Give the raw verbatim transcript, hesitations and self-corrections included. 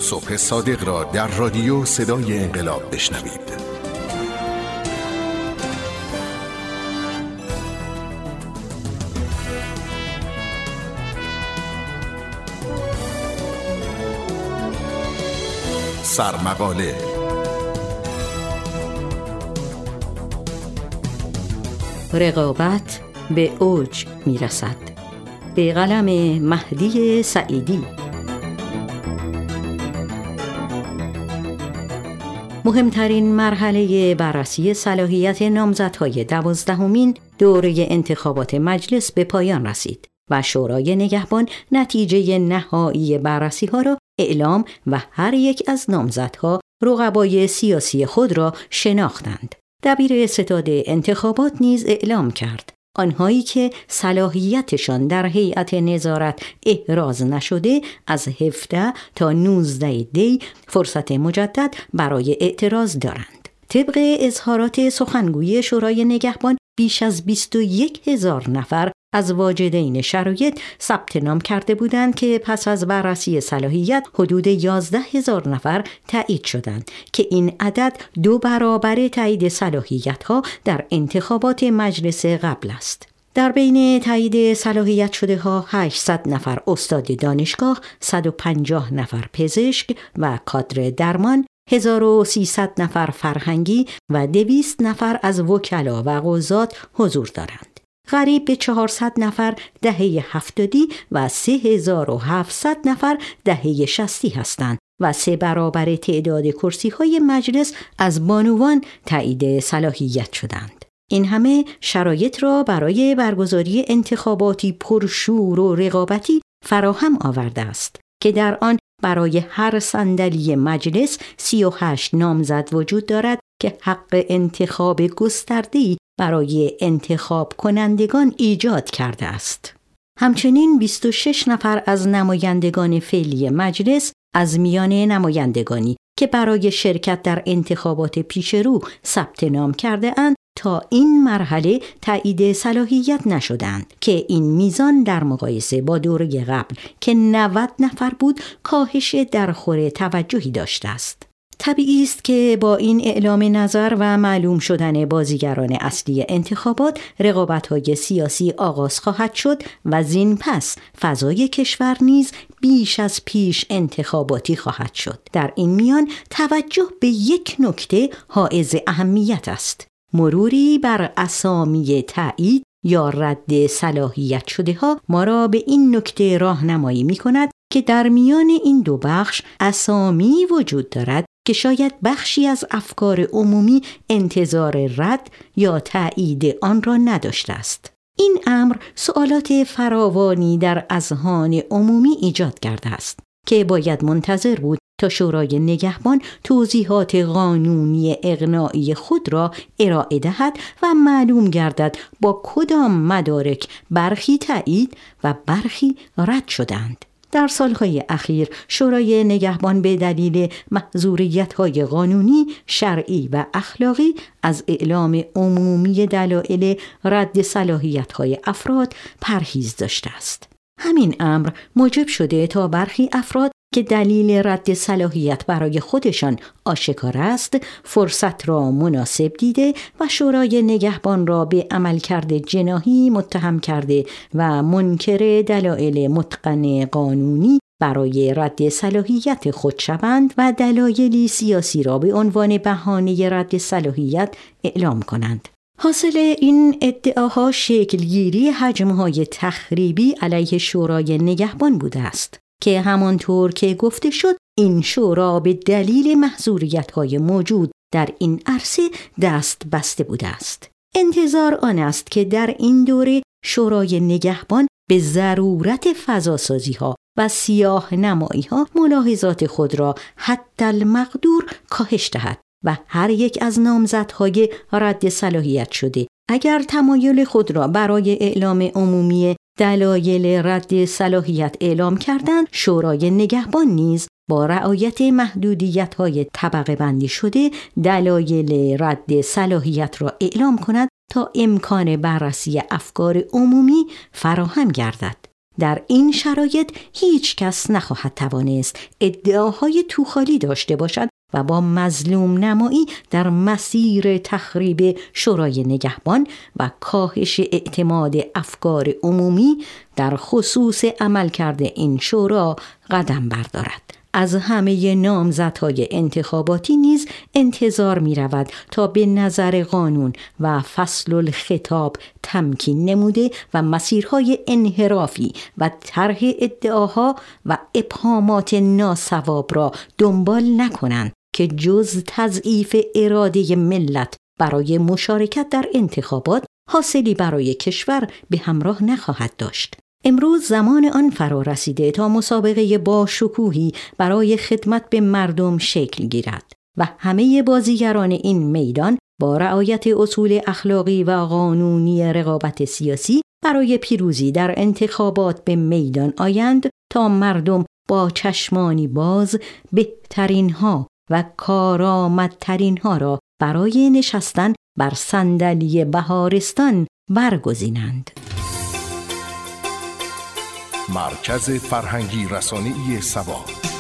صبح صادق را در رادیو صدای انقلاب بشنوید. سرمقاله رقابت به اوج میرسد، به قلم مهدی سعیدی. مهمترین مرحله بررسی صلاحیت نامزدهای دوازدهمین دوره انتخابات مجلس به پایان رسید و شورای نگهبان نتیجه نهایی بررسی ها را اعلام و هر یک از نامزدها رقبای سیاسی خود را شناختند. دبیر ستاد انتخابات نیز اعلام کرد آنهایی که صلاحیتشان در هیئت نظارت احراز نشده از هفده تا نوزده دی فرصت مجدد برای اعتراض دارند. طبق اظهارات سخنگوی شورای نگهبان بیش از بیست و یک هزار نفر از واجدین شرایط ثبت نام کرده بودند که پس از بررسی صلاحیت حدود یازده هزار نفر تایید شدند که این عدد دو برابر تایید صلاحیت‌ها در انتخابات مجلس قبل است. در بین تایید صلاحیت شده ها هشتصد نفر استاد دانشگاه، صد و پنجاه نفر پزشک و کادر درمان، هزار و سیصد نفر فرهنگی و دویست نفر از وکلا و قضات حضور دارند. قریب به چهارصد نفر دهه هفتادی و سه هزار و هفتصد نفر دهه شصتی هستند و سه برابر تعداد کرسی‌های مجلس از بانوان تایید صلاحیت شدند. این همه شرایط را برای برگزاری انتخاباتی پرشور و رقابتی فراهم آورده است که در آن برای هر صندلی مجلس سی و هشت نامزد وجود دارد که حق انتخاب گسترده‌ای برای انتخاب کنندگان ایجاد کرده است. همچنین بیست و شش نفر از نمایندگان فعلی مجلس از میان نمایندگانی که برای شرکت در انتخابات پیشرو ثبت نام کرده اند تا این مرحله تایید صلاحیت نشدند که این میزان در مقایسه با دوره قبل که نود نفر بود کاهش درخور توجهی داشته است. طبیعی است که با این اعلام نظر و معلوم شدن بازیگران اصلی انتخابات رقابت‌های سیاسی آغاز خواهد شد و زین پس فضای کشور نیز بیش از پیش انتخاباتی خواهد شد. در این میان توجه به یک نکته حائز اهمیت است. مروری بر اسامی تایید یا رد صلاحیت شده ها ما را به این نکته راهنمایی می کند که در میان این دو بخش اسامی وجود دارد که شاید بخشی از افکار عمومی انتظار رد یا تایید آن را نداشته است. این امر سوالات فراوانی در اذهان عمومی ایجاد کرده است که باید منتظر بود تا شورای نگهبان توضیحات قانونی اقناعی خود را ارائه دهد و معلوم گردد با کدام مدارک برخی تایید و برخی رد شدند. در سالهای اخیر شورای نگهبان به دلیل محظوریت‌های قانونی، شرعی و اخلاقی از اعلام عمومی دلایل رد صلاحیت‌های افراد پرهیز داشته است. همین امر موجب شده تا برخی افراد که دلیل رد صلاحیت برای خودشان آشکار است فرصت را مناسب دیده و شورای نگهبان را به عملکرد جناحی متهم کرده و منکر دلایل متقن قانونی برای رد صلاحیت خود شوند و دلایلی سیاسی را به عنوان بهانه رد صلاحیت اعلام کنند. حاصل این ادعاها شکلگیری حجم‌های تخریبی علیه شورای نگهبان بوده است که همانطور که گفته شد این شورا به دلیل محظوریت‌های موجود در این عرصه دست بسته بوده است. انتظار آن است که در این دوره شورای نگهبان به ضرورت فضاسازی‌ها و سیاه نمایی‌ها ملاحظات خود را حتی المقدور کاهش دهد و هر یک از نامزدهای رد صلاحیت شده اگر تمایل خود را برای اعلام عمومی دلایل رد صلاحیت اعلام کردند، شورای نگهبان نیز با رعایت محدودیت‌های طبقه بندی شده دلایل رد صلاحیت را اعلام کند تا امکان بررسی افکار عمومی فراهم گردد. در این شرایط هیچ کس نخواهد توانست ادعاهای توخالی داشته باشد و با مظلوم نمایی در مسیر تخریب شورای نگهبان و کاهش اعتماد افکار عمومی در خصوص عملکرد این شورا قدم بردارد. از همه نامزدهای انتخاباتی نیز انتظار می رود تا به نظر قانون و فصل الخطاب تمکین نموده و مسیرهای انحرافی و طرح ادعاها و ابهامات ناصواب را دنبال نکنند که جز تضعیف اراده ملت برای مشارکت در انتخابات حاصلی برای کشور به همراه نخواهد داشت. امروز زمان آن فرا رسیده تا مسابقه با شکوهی برای خدمت به مردم شکل گیرد و همه بازیگران این میدان با رعایت اصول اخلاقی و قانونی رقابت سیاسی برای پیروزی در انتخابات به میدان آیند تا مردم با چشمانی باز بهترین ها و کارآمدترین ها را برای نشستن بر صندلی بهارستان برگزینند. مرکز فرهنگی رسانه‌ای سبا.